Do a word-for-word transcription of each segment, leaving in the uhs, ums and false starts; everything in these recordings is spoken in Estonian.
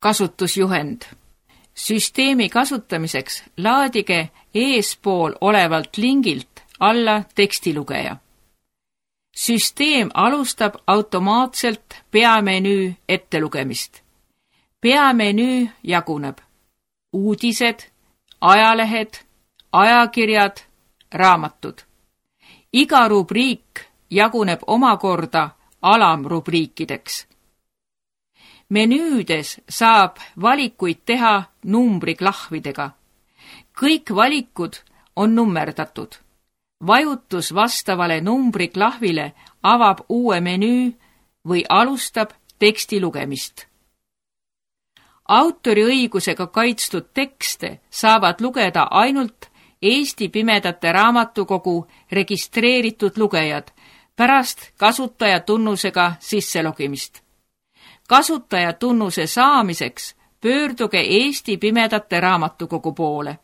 Kasutusjuhend. Süsteemi kasutamiseks laadige eespool olevalt lingilt alla tekstilugeja. Süsteem alustab automaatselt peamenüü ettelugemist. Peamenüü jaguneb uudised, ajalehed, ajakirjad, raamatud. Iga rubriik jaguneb omakorda alamrubriikideks. Menüüdes saab valikuid teha numbriklahvidega. Kõik valikud on nummerdatud. Vajutus vastavale numbriklahvile avab uue menüü või alustab teksti lugemist. Autoriõigusega kaitstud tekste saavad lugeda ainult Eesti Pimedate Raamatukogu registreeritud lugejad pärast kasutajatunnusega sisselogimist. Kasutajatunnuse saamiseks pöörduge Eesti Pimedate Raamatukogu poole.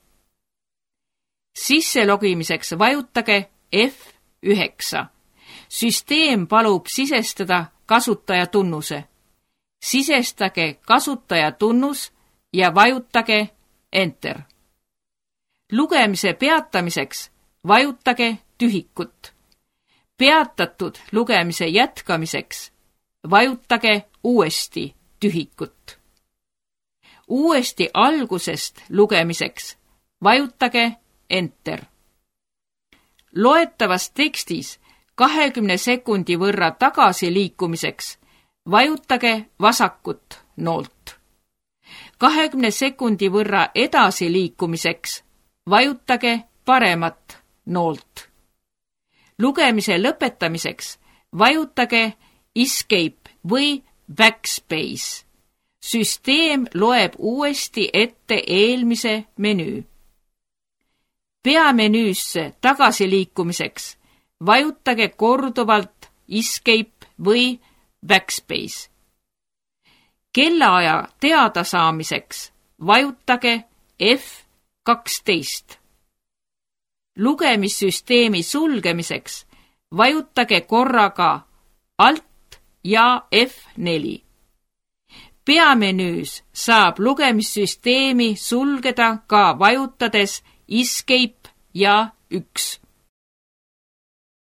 Sisselogimiseks vajutage F üheksa. Süsteem palub sisestada kasutajatunnuse. Sisestage kasutajatunnus ja vajutage Enter. Lugemise peatamiseks vajutage tühikut. Peatatud lugemise jätkamiseks vajutage uuesti tühikut. Uuesti algusest lugemiseks vajutage Enter. Loetavas tekstis kahekümne sekundi võrra tagasi liikumiseks vajutage vasakut noolt. kahekümne sekundi võrra edasi liikumiseks vajutage paremat noolt. Lugemise lõpetamiseks vajutage Escape või Backspace. Süsteem loeb uuesti ette eelmise menüü. Peamenüüsse tagasi liikumiseks vajutage korduvalt Escape või Backspace. Kellaaja teadasaamiseks vajutage F kaksteist. Lugemissüsteemi sulgemiseks vajutage korraga Alt ja F neli. Peamenüüs saab lugemissüsteemi sulgeda ka vajutades Escape ja üks.